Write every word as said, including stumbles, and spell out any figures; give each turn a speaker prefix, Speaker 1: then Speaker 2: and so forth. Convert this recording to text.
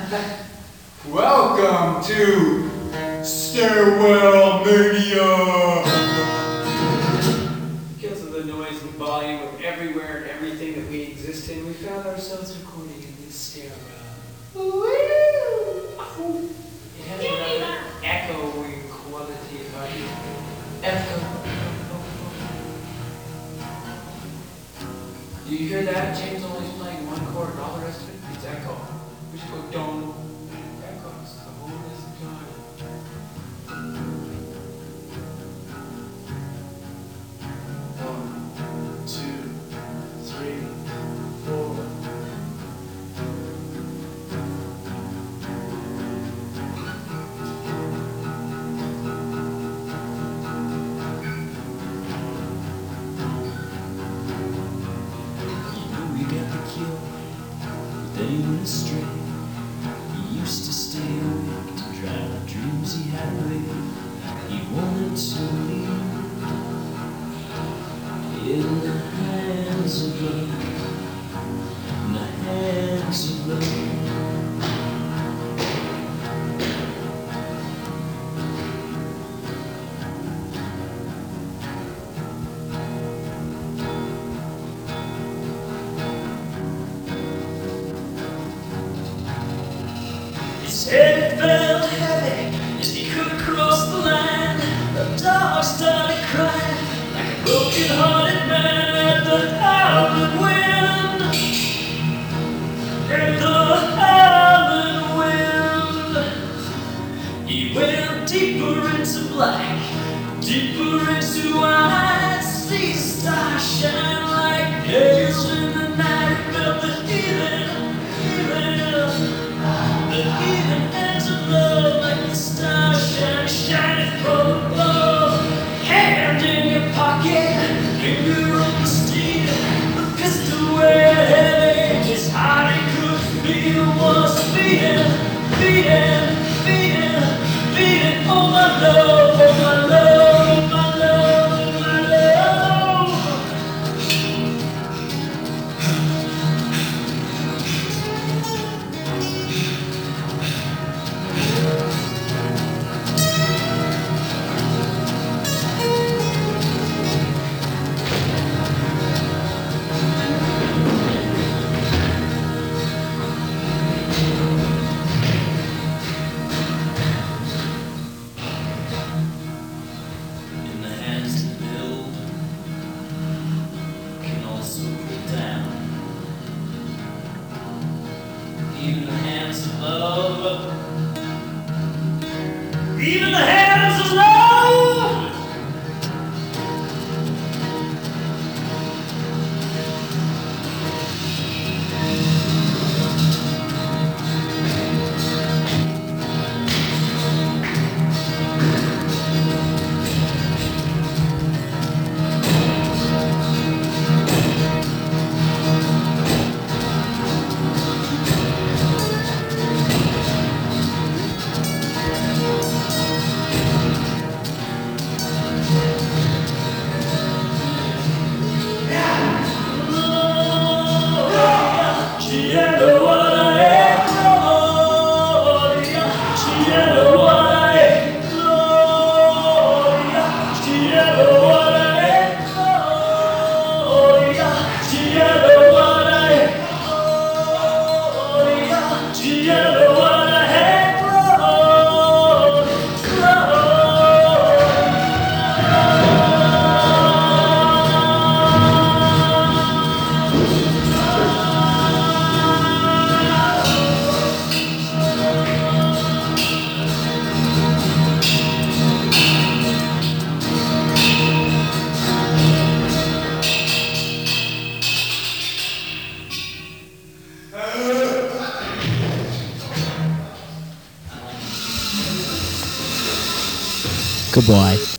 Speaker 1: Welcome to Stairwell Mania!
Speaker 2: Because of the noise and volume of everywhere and everything that we exist in, we found ourselves recording in this stairwell. Woo! It has another echoing quality about it. Echo. Do you hear that? James only's playing one chord and all the rest of it, it's echo. We should go don't echoes the whole this time.
Speaker 3: One, two, three, four.
Speaker 4: You know you got the cure, then you went astray. He used to stay awake to drown the dreams he had away. He wanted to leave in the hands of love, in the hands of love. His head felt heavy as he couldn't cross the line. The dog started crying like a broken-hearted man at the howling wind. At the howling wind, he went deeper into black, deeper into white. See the stars shine like nails in the night. He felt the healing, healing. The healing hands of love, like the stars shine, shining from above. Hand in your pocket, finger on the steed. The pistol weighed heavy, his heart he could feel was beating, beating, beating, beating. Oh my love, oh my love, oh my love, oh my love. In the hands that build can also pull down. Even the hands of love, even the hands of love. Goodbye.